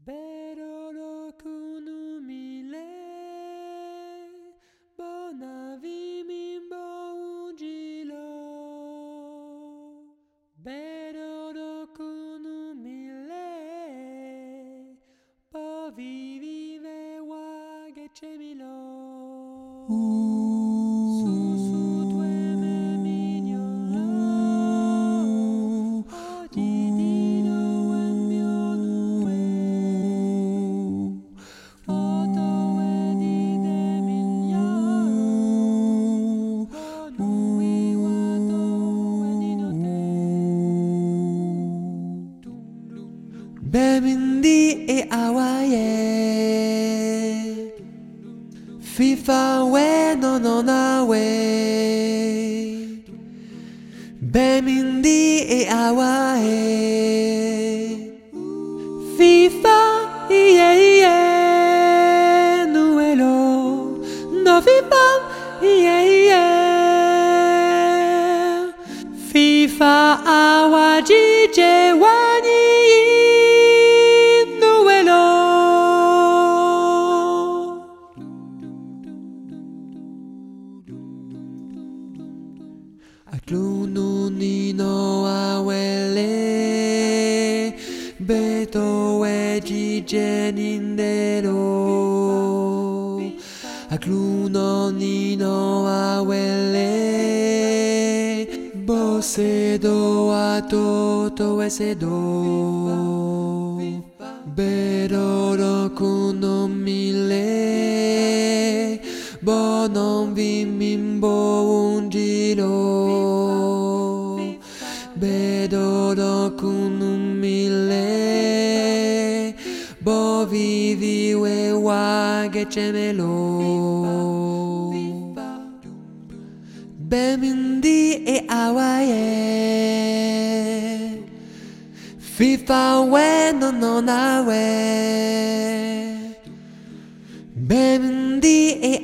Berolo kunumile bonavi mimbo ujilo. Berolo kunumile po vivive wagecemilo. Bemindi e awaye FIFA we no no na we Bemindi e awaye FIFA iye iye nuelo no FIFA iye iye FIFA awajije wani Aklunu nino awele beto weji jenindero. Akluno nino awele bosedo atoto esedo. Beroro kuno mile bonon vimimbo ungilo. Bedoro kunumile bo vivi we wagecemelo. Bemindi e awaye FIFA we no no na we Bemindi e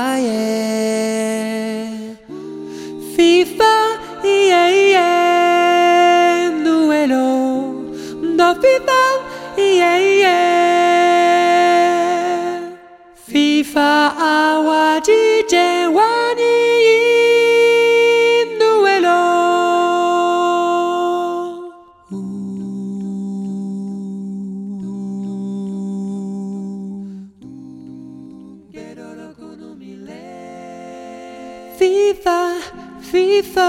awaye FIFA iye iye nuelo do FIFA iye iye FIFA awajije wani nuelo. FIFA, FIFA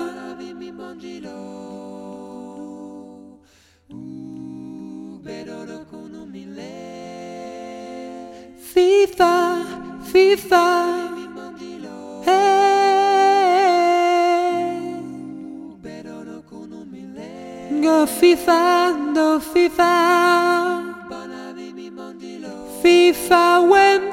FIFA, FIFA hey. Go FIFA, no FIFA FIFA when